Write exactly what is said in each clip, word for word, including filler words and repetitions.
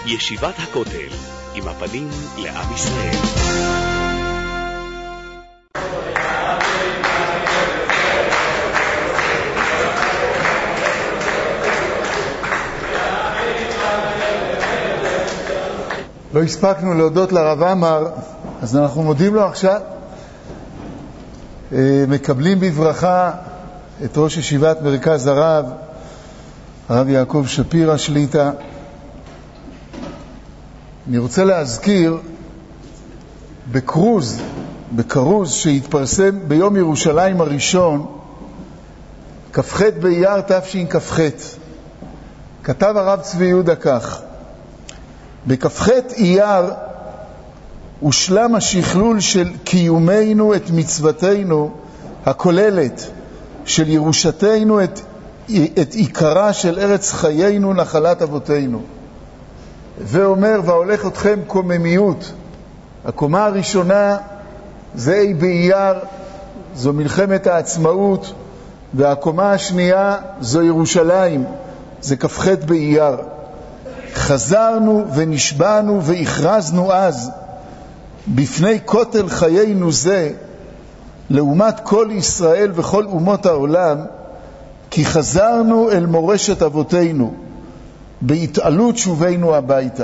ישיבת הכותל, עם הפנים לעם ישראל. לא הספקנו להודות לרב עמר, אז אנחנו מודים לו עכשיו. מקבלים בברכה את ראש ישיבת מרכז הרב, הרב יעקב שפירא שליטה. אני רוצה להזכיר בקרוז, בקרוז שהתפרסם ביום ירושלים הראשון, כ"ח באייר תשכ"ח. כתב הרב צבי יהודה כך: בכ"ח אייר הושלם השכלול של קיומנו את מצוותנו הכוללת, של ירושתנו את, את עיקרה של ארץ חיינו נחלת אבותינו. ואומר, והולך אתכם קוממיות. הקומה הראשונה זה אי באייר, זו מלחמת העצמאות, והקומה השנייה זו ירושלים, זה כ"ח באייר. חזרנו ונשבענו והכרזנו אז בפני כותל חיינו זה לעומת כל ישראל וכל אומות העולם, כי חזרנו אל מורשת אבותינו בהתעלות שובנו הביתה.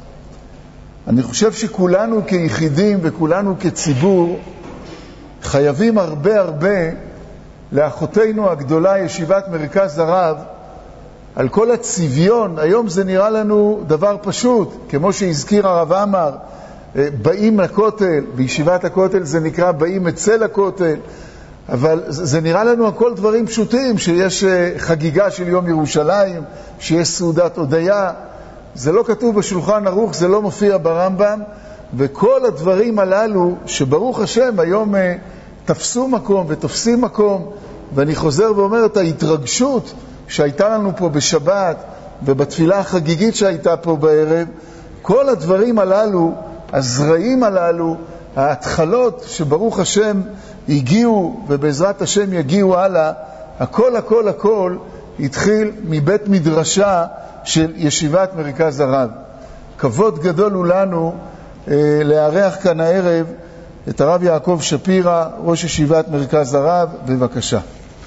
אני חושב שכולנו כיחידים וכולנו כציבור חייבים הרבה הרבה לאחותינו הגדולה ישיבת מרכז הרב על כל הצביון. היום זה נראה לנו דבר פשוט, כמו שהזכיר הרב עמר, באים לכותל, בישיבת הכותל זה נקרא באים אצל הכותל, אבל זה נראה לנו הכל דברים פשוטים, שיש חגיגה של יום ירושלים, שיש סעודת הודיה. זה לא כתוב בשולחן ערוך, זה לא מופיע ברמב"ם, וכל הדברים הללו שברוך השם היום תפסו מקום ותופסים מקום. ואני חוזר ואומר את ההתרגשות שהייתה לנו פה בשבת ובתפילה החגיגית שהייתה פה בערב, כל הדברים הללו, הזרעים הללו, ההתחלות שברוך השם הגיעו ובעזרת השם יגיעו הלאה, הכל הכל הכל התחיל מבית מדרשה של ישיבת מרכז הרב. כבוד גדול הוא לנו אה, לארח כאן הערב את הרב יעקב שפירא, ראש ישיבת מרכז הרב. בבקשה.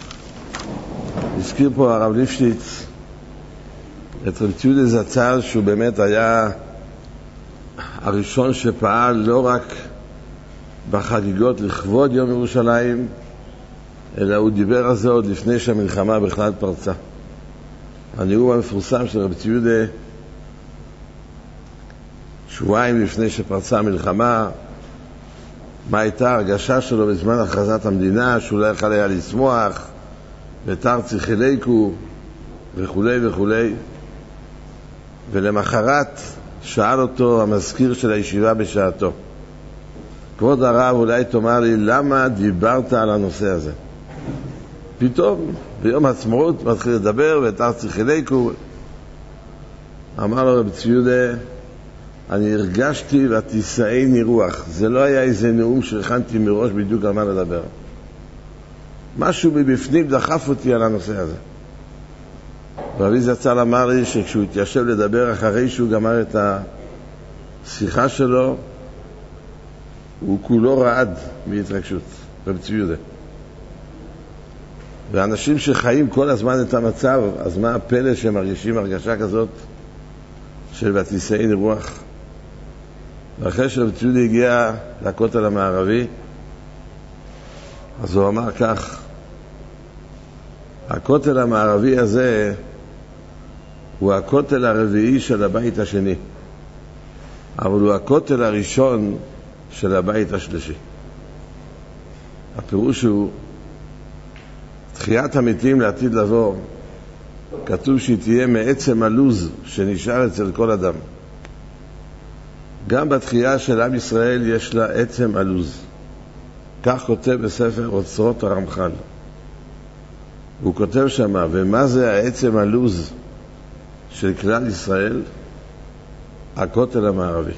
הזכיר פה הרב ליפשיץ את רב ציודה זצ"ל, שהוא באמת היה הראשון שפעל לא רק בחגיגות לכבוד יום ירושלים, אלא הוא דיבר על זה עוד לפני שהמלחמה בכלל פרצה. הנאום המפורסם של רב ציודה שבועיים לפני שפרצה המלחמה, מה הייתה הרגשה שלו בזמן הכרזת המדינה, שהוא לא יכול היה לשמוח, ותרצי חילקו וכו' וכו'. ולמחרת שאל אותו המזכיר של הישיבה בשעתו, כבוד הרב, אולי תאמר לי למה דיברת על הנושא הזה? פתאום ביום העצמאות מתחיל לדבר ותרצי חילקו. אמר לו רב ציודה, אני הרגשתי ותישאני רוח. זה לא היה איזה נאום שהכנתי מראש בדיוק על מה לדבר, משהו מבפנים דחף אותי על הנושא הזה. רבי זצ"ל אמר לי שכשהוא התיישב לדבר אחרי שהוא גמר את השיחה שלו, הוא כולו רעד מהתרגשות. רבי ציודה. ואנשים שחיים כל הזמן את המצב, אז מה הפלא שהם מרגישים הרגשה כזאת של ותישאני רוח? ואחרי שרבי ציודה הגיע לכותל המערבי, אז הוא אמר כך: הכותל המערבי הזה הוא הכותל הרביעי של הבית השני, אבל הוא הכותל הראשון של הבית השלישי. הפירוש הוא תחיית המתים לעתיד לבוא, כתוב שהיא תהיה מעצם הלוז שנשאר אצל כל אדם. גם בתחייה של עם ישראל יש לה עצם הלוז. כך כותב בספר אוצרות הרמח"ל. הוא כותב שמה, ומה זה העצם הלוז של כלל ישראל? הכותל המערבי.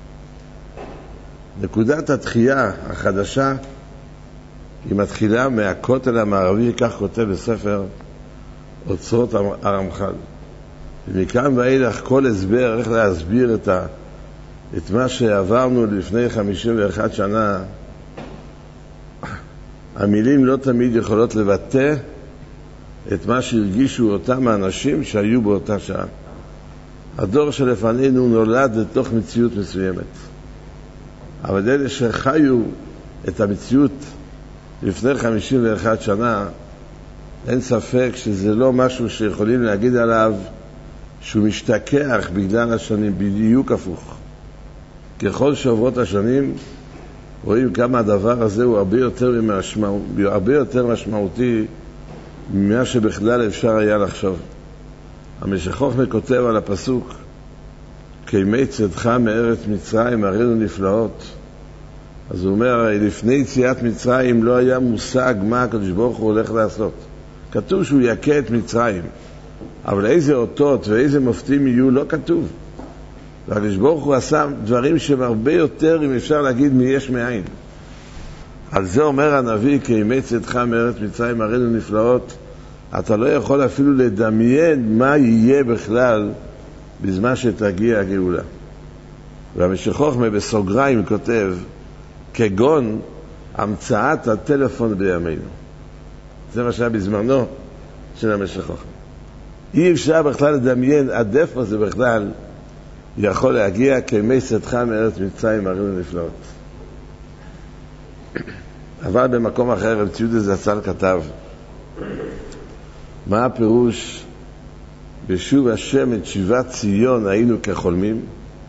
נקודת התחייה החדשה היא מתחילה מהכותל המערבי, כך כותב בספר אוצרות הרמח"ל. ומכאן ואילך כל הסבר, איך להסביר את, ה, את מה שעברנו לפני חמישים ואחת שנה, המילים לא תמיד יכולות לבטא את מה שהרגישו אותם האנשים שהיו באותה שעה. הדור שלפנינו נולד לתוך מציאות מסוימת, אבל אלה שחיו את המציאות לפני חמישים ואחת שנה, אין ספק שזה לא משהו שיכולים להגיד עליו שהוא משתכח בגלל השנים, בדיוק הפוך. ככל שעוברות השנים רואים כמה הדבר הזה הוא הרבה יותר, משמעות, הרבה יותר משמעותי ממה שבכלל אפשר היה לחשוב. המשנה חוכמה כותב על הפסוק, כימי צאתך מארץ מצרים הראינו נפלאות. אז הוא אומר, לפני יציאת מצרים לא היה מושג מה הקדוש ברוך הוא הולך לעשות. כתוב שהוא יקה את מצרים, אבל איזה אותות ואיזה מופתים יהיו לא כתוב. והקדוש ברוך הוא עשה דברים שהם הרבה יותר, אם אפשר להגיד, מיש מאין. על זה אומר הנביא, כימי צאתך מארץ מצרים הראינו נפלאות. אתה לא יכול אפילו לדמיין מה יהיה בכלל בזמן שתגיע הגאולה. והמשנה חוכמה בסוגריים כותב, כגון המצאת הטלפון בימינו. זה מה שהיה בזמנו של המשנה חוכמה. אי אפשר בכלל לדמיין עד איפה זה בכלל יכול להגיע כימי צאתך מארץ מצרים הראינו נפלאות. אבל במקום אחר רב ציודה זצ"ל כתב, מה הפירוש בשוב השם את שיבת ציון היינו כחולמים?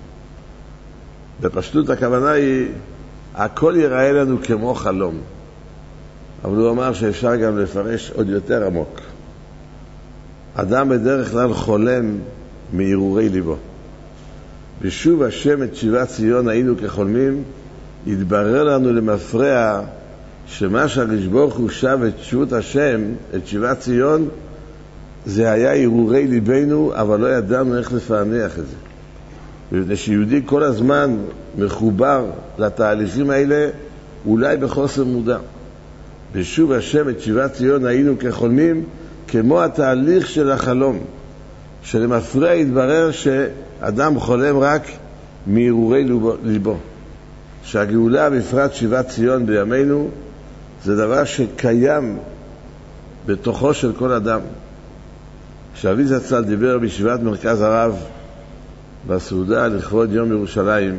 בפשטות הכוונה היא הכל ייראה לנו כמו חלום, אבל הוא אמר שאפשר גם לפרש עוד יותר עמוק. אדם בדרך כלל חולם מהרהורי ליבו. בשוב השם את שיבת ציון היינו כחולמים, התברר לנו למפרע שמה שהקדוש ברוך הוא שב את תשובת השם, את שיבת ציון, זה היה הרהורי ליבנו, אבל לא ידענו איך לפענח את זה. מפני שיהודי כל הזמן מחובר לתהליכים האלה, אולי בחוסר מודע. בשוב השם את שיבת ציון היינו כחולמים, כמו התהליך של החלום, שלמפרע התברר שאדם חולם רק מהרהורי ליבו. שהגאולה בפרט שיבת ציון בימינו זה דבר שקיים בתוכו של כל אדם. כשאבי זצ"ל דיבר בישיבת מרכז הרב בסעודה לכבוד יום ירושלים,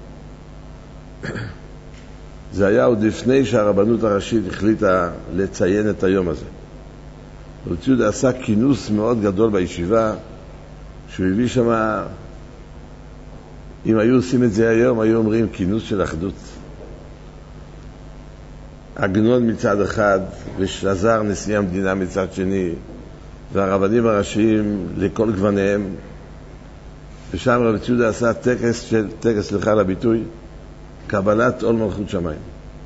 זה היה עוד לפני שהרבנות הראשית החליטה לציין את היום הזה. רב ציודה עשה כינוס מאוד גדול בישיבה, שהוא הביא שם, אם היו עושים את זה היום, היו אומרים כינוס של אחדות. עגנון מצד אחד, ושלזר נשיא המדינה מצד שני, והרבנים הראשיים לכל גווניהם. ושם רב ציודה עשה טקס של, טקס סליחה לביטוי, קבלת עול מלכות שמיים.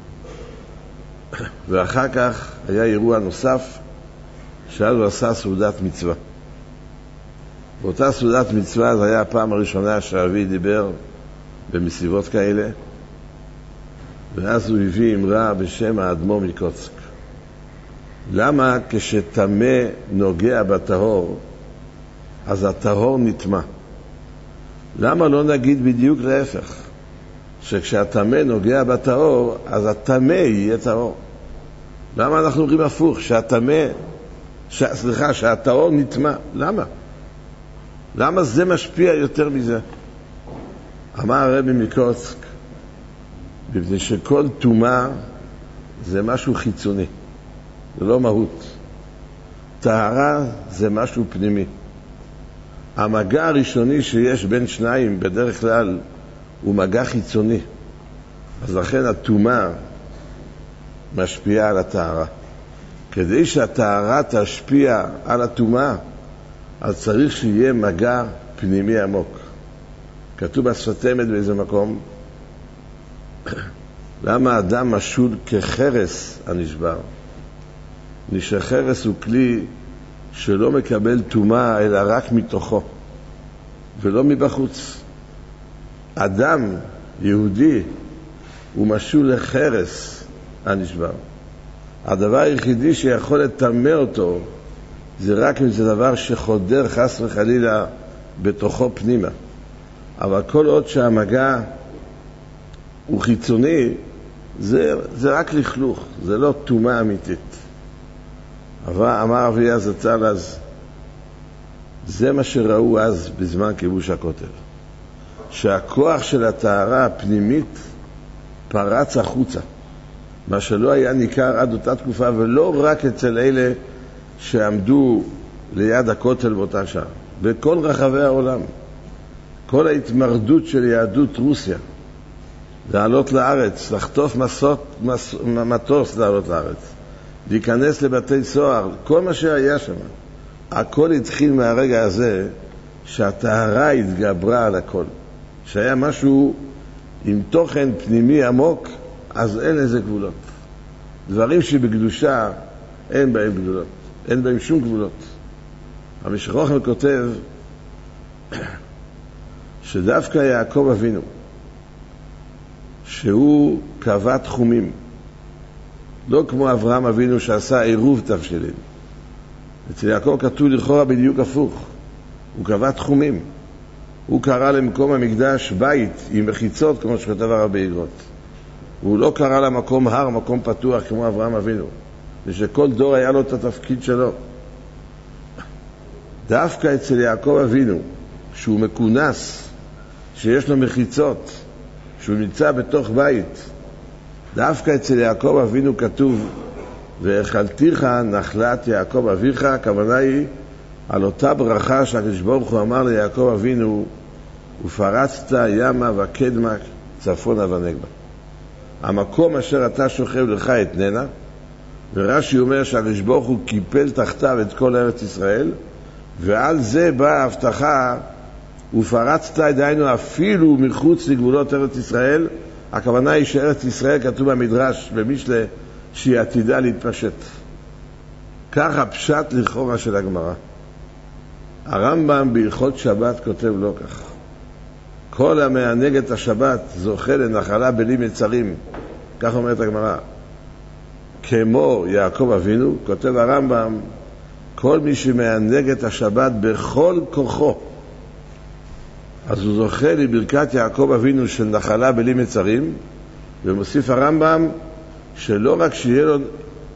ואחר כך היה אירוע נוסף, שאז הוא עשה סעודת מצווה. באותה סעודת מצווה זה היה הפעם הראשונה שאבי דיבר במסיבות כאלה, ואז הוא הביא אמרה בשם האדמו"ר מקוצק. למה כשטמא נוגע בטהור, אז הטהור נטמא? למה לא נגיד בדיוק להפך? שכשהטמא נוגע בטהור, אז הטמא יהיה טהור. למה אנחנו אומרים הפוך? שהטמא, ש... סליחה, שהטהור נטמא. למה? למה זה משפיע יותר מזה? אמר הרבי מקוצק, בפני שכל טומאה זה משהו חיצוני, זה לא מהות. טהרה זה משהו פנימי. המגע הראשוני שיש בין שניים בדרך כלל הוא מגע חיצוני, אז לכן הטומאה משפיעה על הטהרה. כדי שהטהרה תשפיע על הטומאה, אז צריך שיהיה מגע פנימי עמוק. כתוב בשפת אמת באיזה מקום, למה אדם משול כחרס הנשבר? שחרס הוא כלי שלא מקבל טומאה אלא רק מתוכו ולא מבחוץ. אדם יהודי הוא משול לחרס הנשבר. הדבר היחידי שיכול לטמא אותו זה רק אם זה דבר שחודר חס וחלילה בתוכו פנימה. אבל כל עוד שהמגע הוא חיצוני, זה, זה רק לכלוך, זה לא תומה אמיתית. אבל אמר אביה זצ"ל אז, זה מה שראו אז בזמן כיבוש הכותל, שהכוח של הטהרה הפנימית פרץ החוצה, מה שלא היה ניכר עד אותה תקופה, ולא רק אצל אלה שעמדו ליד הכותל באותה שעה, בכל רחבי העולם. כל ההתמרדות של יהדות רוסיה לעלות לארץ, לחטוף מסות, מס, מטוס לעלות לארץ, להיכנס לבתי סוהר, כל מה שהיה שם, הכל התחיל מהרגע הזה שהטהרה התגברה על הכל, שהיה משהו עם תוכן פנימי עמוק, אז אין לזה גבולות. דברים שבקדושה אין בהם גבולות, אין בהם שום גבולות. המשך רוחם כותב שדווקא יעקב אבינו, שהוא קבע תחומים, לא כמו אברהם אבינו שעשה עירוב תבשילין. אצל יעקב כתוב לכאורה בדיוק הפוך, הוא קבע תחומים. הוא קרא למקום המקדש בית עם מחיצות, כמו שכתב הרב באגרות. הוא לא קרא למקום הר, מקום פתוח כמו אברהם אבינו, ושכל דור היה לו את התפקיד שלו. דווקא אצל יעקב אבינו, שהוא מקונס, שיש לו מחיצות, שהוא נמצא בתוך בית, דווקא אצל יעקב אבינו כתוב והאכלתיך נחלת יעקב אביך, הכוונה היא על אותה ברכה שהקדוש ברוך הוא אמר ליעקב אבינו, ופרצת ימה וקדמה צפונה ונגבה. המקום אשר אתה שוכב לך אתננה, ורש"י אומר שהקדוש ברוך הוא קיפל תחתיו את כל ארץ ישראל, ועל זה באה ההבטחה, ופרצת דהיינו אפילו מחוץ לגבולות ארץ ישראל. הכוונה היא שארץ ישראל כתוב במדרש במשלי שהיא עתידה להתפשט. ככה פשט לכאורה של הגמרא. הרמב"ם בהלכות שבת כותב לא כך, כל המענג את השבת זוכה לנחלה בלי מצרים, כך אומרת הגמרא. כמו יעקב אבינו, כותב הרמב"ם, כל מי שמענג את השבת בכל כוחו, אז הוא זוכה לברכת יעקב אבינו של נחלה בלי מצרים. ומוסיף הרמב"ם שלא רק שיהיה לו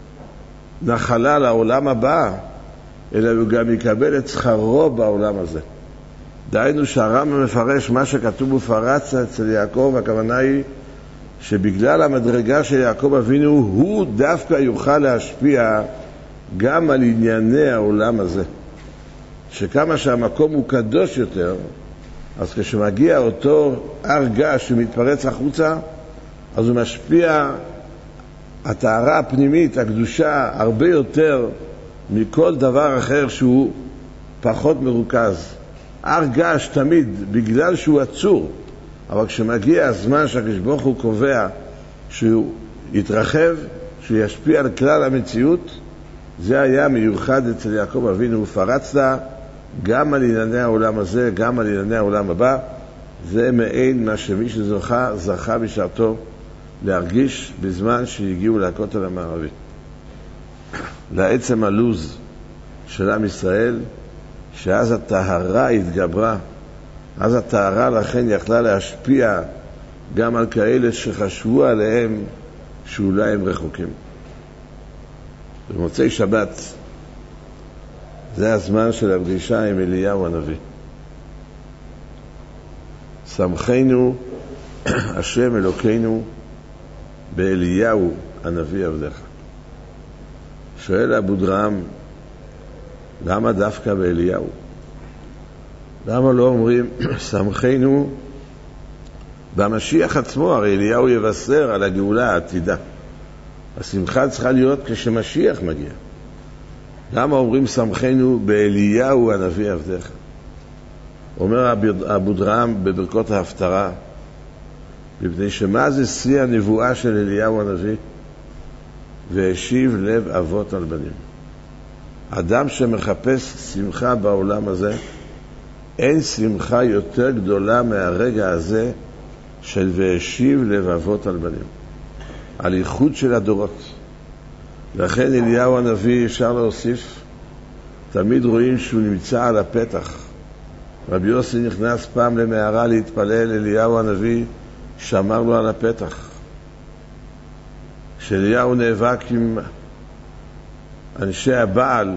נחלה לעולם הבא, אלא הוא גם יקבל את שכרו בעולם הזה. דהיינו שהרמב"ם מפרש מה שכתוב ופרץ אצל יעקב, הכוונה היא שבגלל המדרגה של יעקב אבינו הוא דווקא יוכל להשפיע גם על ענייני העולם הזה, שכמה שהמקום הוא קדוש יותר, אז כשמגיע אותו הר געש שמתפרץ החוצה, אז הוא משפיע הטהרה הפנימית, הקדושה, הרבה יותר מכל דבר אחר שהוא פחות מרוכז. הר געש תמיד, בגלל שהוא עצור, אבל כשמגיע הזמן שהקדוש ברוך הוא קובע שהוא יתרחב, שהוא ישפיע על כלל המציאות, זה היה מיוחד אצל יעקב אבינו, ופרצת גם על ענייני העולם הזה, גם על ענייני העולם הבא. זה מעין מה שמי שזוכה, זכה בשעתו להרגיש בזמן שהגיעו לכותל המערבי. לעצם הלוז של עם ישראל, שאז הטהרה התגברה, אז הטהרה לכן יכלה להשפיע גם על כאלה שחשבו עליהם שאולי הם רחוקים. במוצאי שבת זה הזמן של הפגישה עם אליהו הנביא. שמחנו השם אלוקינו באליהו הנביא עבדך. שואל אבו דרעם, למה דווקא באליהו? למה לא אומרים שמחנו במשיח עצמו? הרי אליהו יבשר על הגאולה העתידה. השמחה צריכה להיות כשמשיח מגיע. למה אומרים שמחנו באליהו הנביא עבדך? אומר אבו דרעם בברכות ההפטרה, מפני שמה זה שיא הנבואה של אליהו הנביא? והשיב לב אבות על בנים. אדם שמחפש שמחה בעולם הזה, אין שמחה יותר גדולה מהרגע הזה של והשיב לב אבות על בנים, על איחוד של הדורות. לכן אליהו הנביא אפשר להוסיף תמיד רואים שהוא נמצא על הפתח. רבי יוסי נכנס פעם למערה להתפלל, אליהו הנביא שמר לו על הפתח. כשאליהו נאבק עם אנשי הבעל,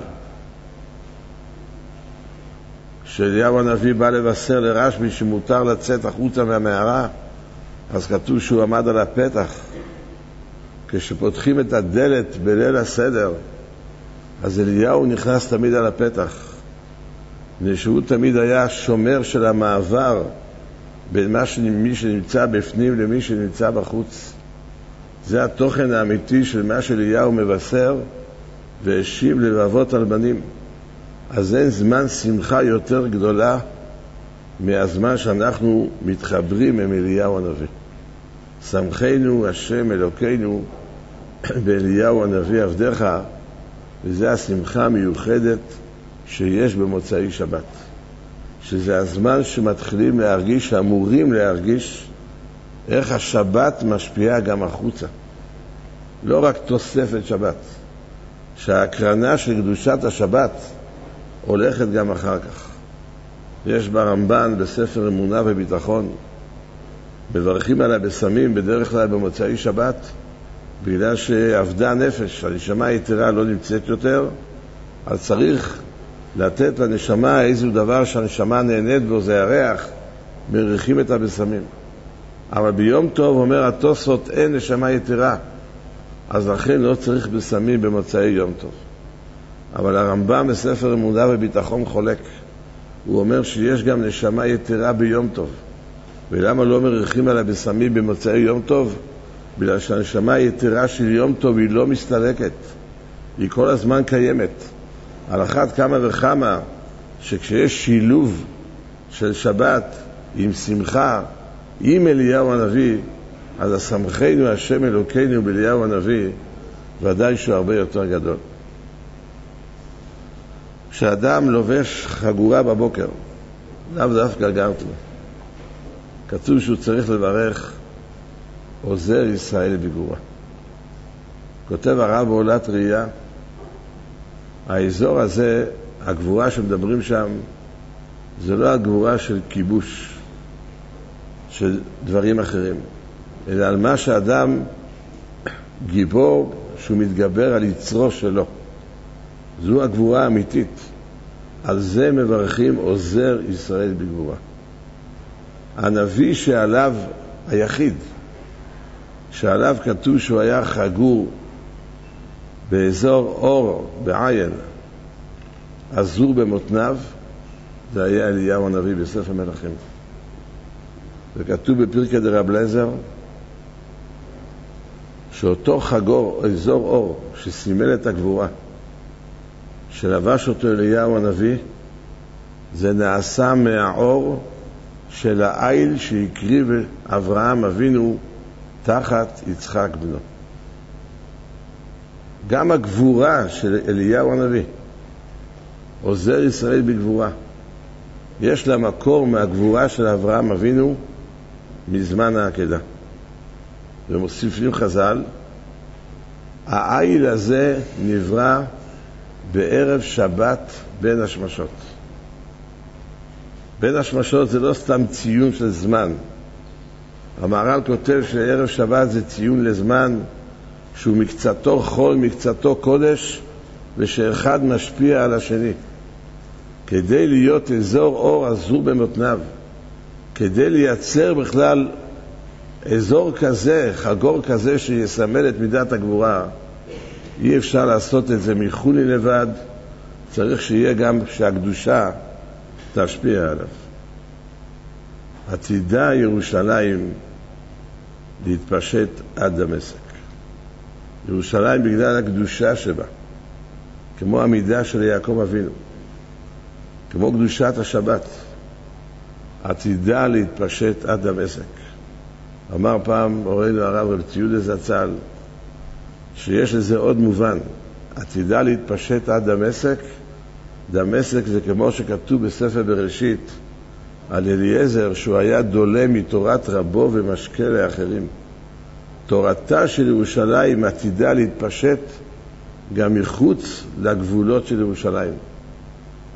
כשאליהו הנביא בא לבשר לרשב"י שמותר לצאת החוצה מהמערה, אז כתוב שהוא עמד על הפתח. כשפותחים את הדלת בליל הסדר, אז אליהו נכנס תמיד על הפתח. שהוא תמיד היה שומר של המעבר בין מי שנמצא בפנים למי שנמצא בחוץ. זה התוכן האמיתי של מה שאליהו מבשר והשיב לבבות על בנים. אז אין זמן שמחה יותר גדולה מהזמן שאנחנו מתחברים עם אליהו הנביא. שמחנו השם אלוקינו באליהו הנביא עבדך, וזה השמחה המיוחדת שיש במוצאי שבת, שזה הזמן שמתחילים להרגיש, אמורים להרגיש איך השבת משפיעה גם החוצה, לא רק תוספת שבת, שההקרנה של קדושת השבת הולכת גם אחר כך. יש ברמב"ן בספר אמונה וביטחון, מברכים עליה בסמים בדרך כלל במוצאי שבת, בגלל שעבדה הנפש, הנשמה היתרה לא נמצאת יותר, אז צריך לתת לנשמה איזו דבר שהנשמה נהנית בו, זה הריח, מריחים את הבשמים. אבל ביום טוב אומר התוספות אין נשמה יתרה, אז לכן לא צריך בשמים במוצאי יום טוב. אבל הרמב"ם בספר אמונה וביטחון חולק, הוא אומר שיש גם נשמה יתרה ביום טוב. ולמה לא מריחים על הבשמים במוצאי יום טוב? בגלל שהנשמה היתרה של יום טוב היא לא מסתלקת, היא כל הזמן קיימת. על אחת כמה וכמה שכשיש שילוב של שבת עם שמחה עם אליהו הנביא, אז השמחנו השם אלוקינו באליהו הנביא ודאי שהוא הרבה יותר גדול. כשאדם לובש חגורה בבוקר, לאו דווקא גרטו, כתוב שהוא צריך לברך עוזר ישראל בגבורה. כותב הרב בעולת ראייה, האזור הזה, הגבורה שמדברים שם, זה לא הגבורה של כיבוש, של דברים אחרים, אלא על מה שאדם גיבור שהוא מתגבר על יצרו שלו. זו הגבורה האמיתית. על זה מברכים עוזר ישראל בגבורה. הנביא שעליו היחיד, שעליו כתוב שהוא היה חגור באזור אור בעין, עזור במותניו, זה היה אליהו הנביא בספר מלכים. וכתוב בפרקי דרב אליעזר שאותו חגור, אזור אור, שסימל את הגבורה, שלבש אותו אליהו הנביא, זה נעשה מהאור של העיל שהקריב אברהם אבינו תחת יצחק בנו. גם הגבורה של אליהו הנביא, עוזר ישראל בגבורה, יש לה מקור מהגבורה של אברהם אבינו מזמן העקדה. ומוסיפים חז"ל, העיל הזה נברא בערב שבת בין השמשות. בין השמשות זה לא סתם ציון של זמן. המהר"ל כותב שערב שבת זה ציון לזמן שהוא מקצתו חול, מקצתו קודש, ושאחד משפיע על השני. כדי להיות אזור אור עזור במותניו, כדי לייצר בכלל אזור כזה, חגור כזה שיסמל את מידת הגבורה, אי אפשר לעשות את זה מחולי לבד, צריך שיהיה גם שהקדושה תשפיע עליו. עתידה ירושלים להתפשט עד דמשק. ירושלים בגלל הקדושה שבה, כמו המידה של יעקב אבינו, כמו קדושת השבת, עתידה להתפשט עד דמשק. אמר פעם אורנו הרב רב ציודה זצ"ל שיש לזה עוד מובן, עתידה להתפשט עד דמשק. דמשק זה כמו שכתוב בספר בראשית על אליעזר שהוא היה דולה מתורת רבו ומשקה לאחרים. תורתה של ירושלים עתידה להתפשט גם מחוץ לגבולות של ירושלים.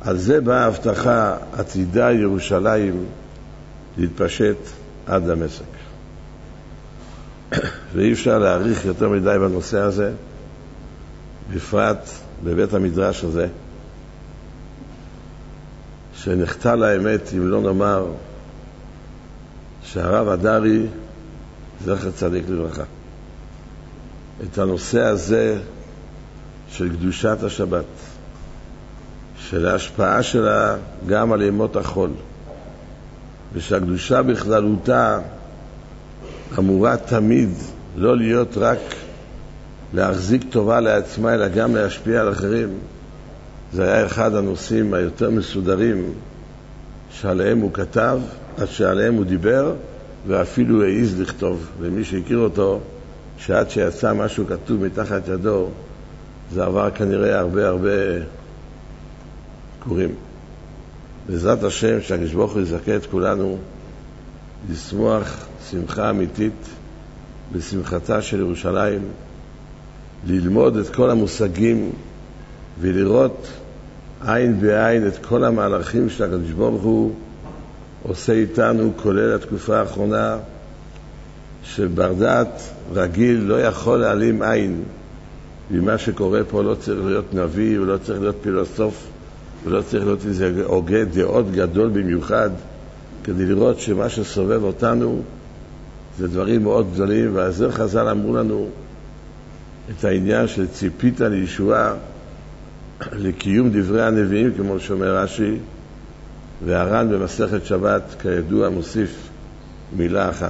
על זה באה ההבטחה, עתידה ירושלים להתפשט עד דמשק. ואי אפשר להאריך יותר מדי בנושא הזה, בפרט בבית המדרש הזה, שנחתה לאמת אם לא נאמר שהרב הדרי, זכר צדיק לברכה, את הנושא הזה של קדושת השבת, של ההשפעה שלה גם על ימות החול, ושהקדושה בכללותה אמורה תמיד לא להיות רק להחזיק טובה לעצמה, אלא גם להשפיע על אחרים. זה היה אחד הנושאים היותר מסודרים שעליהם הוא כתב, עד שעליהם הוא דיבר, ואפילו העיז לכתוב. ומי שהכיר אותו, שעד שיצא משהו כתוב מתחת ידו, זה עבר כנראה הרבה הרבה קוראים. בעזרת השם שהקדוש ברוך הוא יזכה את כולנו לשמוח שמחה אמיתית בשמחתה של ירושלים, ללמוד את כל המושגים ולראות עין בעין את כל המהלכים שהקדוש ברוך הוא עושה איתנו, כולל התקופה האחרונה, שבר דעת רגיל לא יכול להעלים עין ממה שקורה פה. לא צריך להיות נביא ולא צריך להיות פילוסוף ולא צריך להיות איזה הוגה דעות גדול במיוחד כדי לראות שמה שסובב אותנו זה דברים מאוד גדולים. והזר חז"ל אמרו לנו את העניין של ציפית לישועה, לקיום דברי הנביאים, כמו שאומר רש"י, והר"ן במסכת שבת כידוע מוסיף מילה אחת,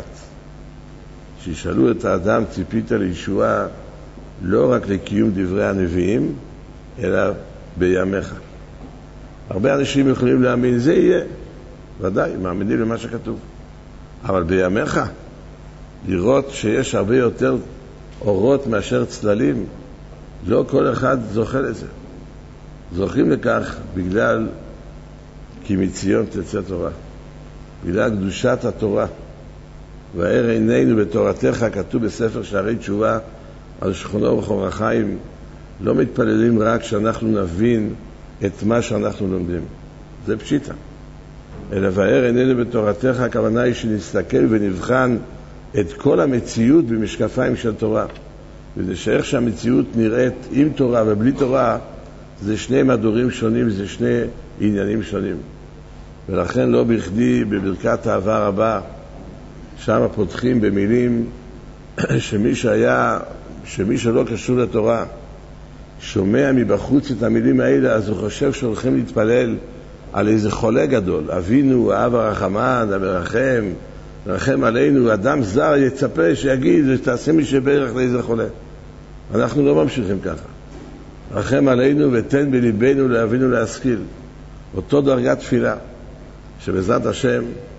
שישאלו את האדם ציפית לישועה לא רק לקיום דברי הנביאים אלא בימיך. הרבה אנשים יכולים להאמין זה יהיה, ודאי מאמינים למה שכתוב, אבל בימיך לראות שיש הרבה יותר אורות מאשר צללים, לא כל אחד זוכה לזה. זוכים לכך בגלל כי מציון תצא תורה, בגלל קדושת התורה. והאר עינינו בתורתך, כתוב בספר שערי תשובה על שכונו וחור החיים. לא מתפללים רק שאנחנו נבין את מה שאנחנו לומדים, זה פשיטה, אלא והאר עינינו בתורתך, הכוונה היא שנסתכל ונבחן את כל המציאות במשקפיים של תורה, וזה שאיך שהמציאות נראית עם תורה ובלי תורה זה שני מדורים שונים, זה שני עניינים שונים. ולכן לא בכדי בברכת האהבה רבה שם פותחים במילים שמי שהיה, שמי שלא קשור לתורה שומע מבחוץ את המילים האלה, אז הוא חושב שהולכים להתפלל על איזה חולה גדול. אבינו האב הרחמן המרחם, רחם עלינו. אדם זר יצפה שיגיד ותעשה מי שברך לאיזה חולה. אנחנו לא ממשיכים ככה. רחם עלינו ותן בליבנו להבינו להשכיל. אותו דרגת תפילה שבעזרת השם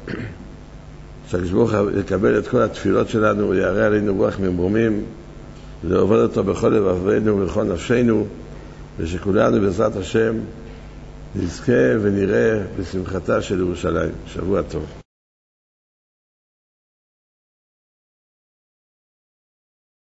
שהקדוש ברוך הוא יקבל את כל התפילות שלנו ויראה עלינו רוח ממרומים, לעובד אותו בכל לבבנו ובכל נפשנו, ושכולנו בעזרת השם נזכה ונראה בשמחתה של ירושלים. שבוע טוב.